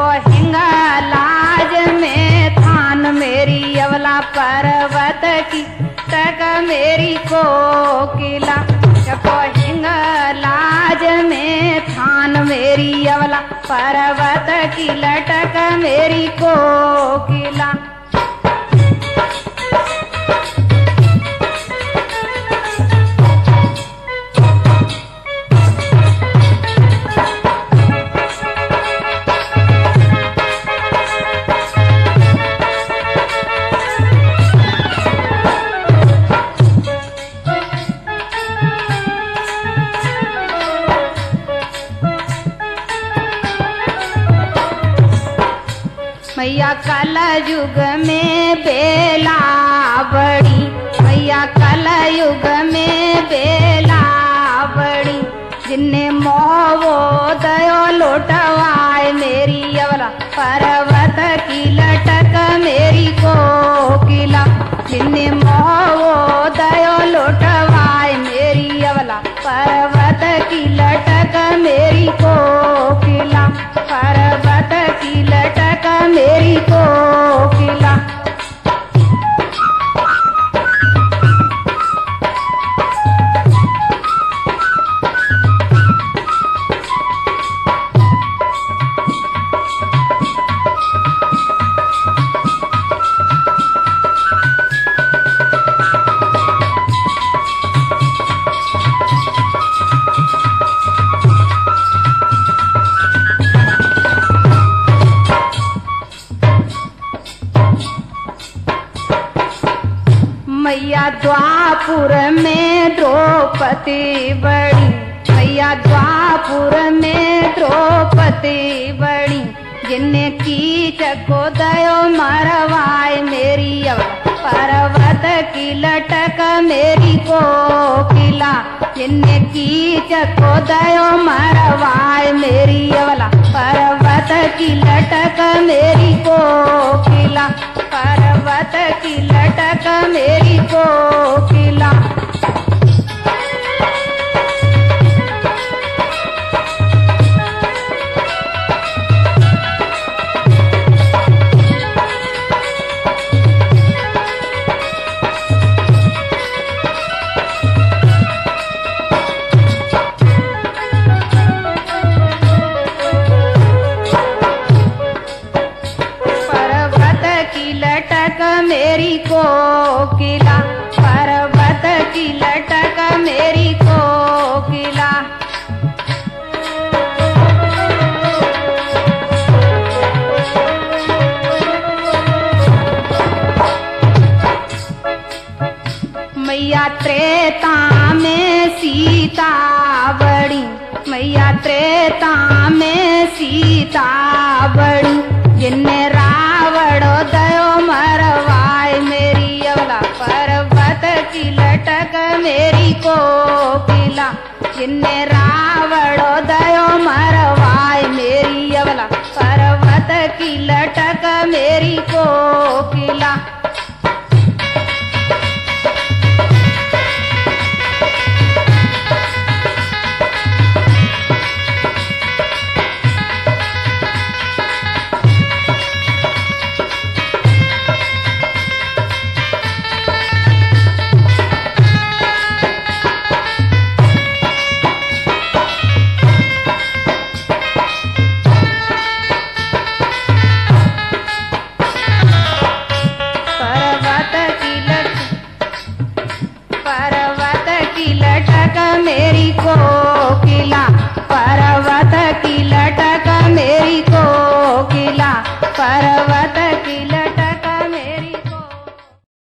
हिंगलाज में थान मेरी अवला पर्वत की टक मेरी कोकिला। हिंगलाज में थान मेरी अवला पर्वत की लटक मेरी कोकिला। मैया कल युग में बेला बड़ी, मैया कल युग में बेला बड़ी, जिन्ने मोहो दयो लौटवाए मेरी अवला पर्वत की लटक मेरी कोकिला। जिन्ने मोहो दयो लौटवाए मेरी अवला पर्वत की लटक मेरी कोकिला। पर्वत की लटक मेरी कोकिला। मैया द्वापुर में द्रौपदी बड़ी, मैया द्वापुर में द्रौपदी बड़ी, जिन्ने कीच को दयो मरवाए मेरी अवला पर्वत की लटक मेरी कोकिला। जिन्ने कीच को दयो मरवाए मेरी अवला पर्वत की लटक मेरी कोकिला। पर्वत की लटक मेरी कोकिला। मेरी कोकिला, पर्वत की लटक मेरी कोकिला। मैया त्रेता में सीता बड़ी, मैया त्रेता में सीता बड़ी, जिन्ने रावण दयो मरवाए मेरी अवला पर्वत की लटक मेरी कोकिला। जिन्ने रावण दयो मरवाए मेरी अवला पर्वत की लटक मेरी कोकिला। मेरी कोकिला, पर्वत की लटक मेरी कोकिला। पर्वत की लटक